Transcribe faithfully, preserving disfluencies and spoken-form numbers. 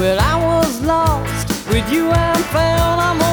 Well, I was lost, with you I'm found. I'm